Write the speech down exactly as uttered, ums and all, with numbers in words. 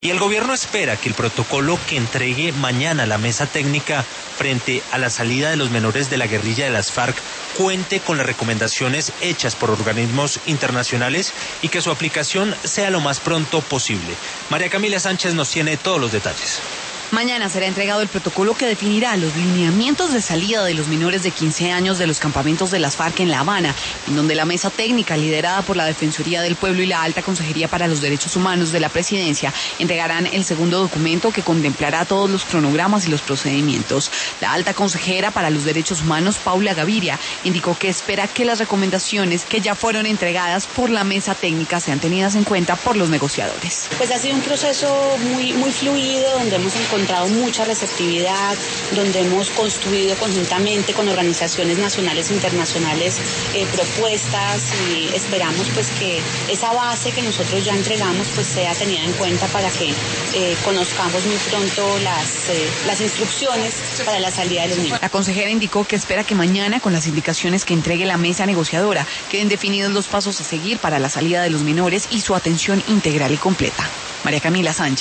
Y el gobierno espera que el protocolo que entregue mañana la mesa técnica frente a la salida de los menores de la guerrilla de las FARC cuente con las recomendaciones hechas por organismos internacionales y que su aplicación sea lo más pronto posible. María Camila Sánchez nos tiene todos los detalles. Mañana será entregado el protocolo que definirá los lineamientos de salida de los menores de quince años de los campamentos de las FARC en La Habana, en donde la mesa técnica liderada por la Defensoría del Pueblo y la Alta Consejería para los Derechos Humanos de la Presidencia entregarán el segundo documento que contemplará todos los cronogramas y los procedimientos. La Alta Consejera para los Derechos Humanos, Paula Gaviria, indicó que espera que las recomendaciones que ya fueron entregadas por la mesa técnica sean tenidas en cuenta por los negociadores. Pues ha sido un proceso muy, muy fluido, donde hemos encontrado encontrado mucha receptividad, donde hemos construido conjuntamente con organizaciones nacionales e internacionales eh, propuestas y esperamos pues que esa base que nosotros ya entregamos pues sea tenida en cuenta para que eh, conozcamos muy pronto las, eh, las instrucciones para la salida de los niños. La consejera indicó que espera que mañana, con las indicaciones que entregue la mesa negociadora, queden definidos los pasos a seguir para la salida de los menores y su atención integral y completa. María Camila Sánchez.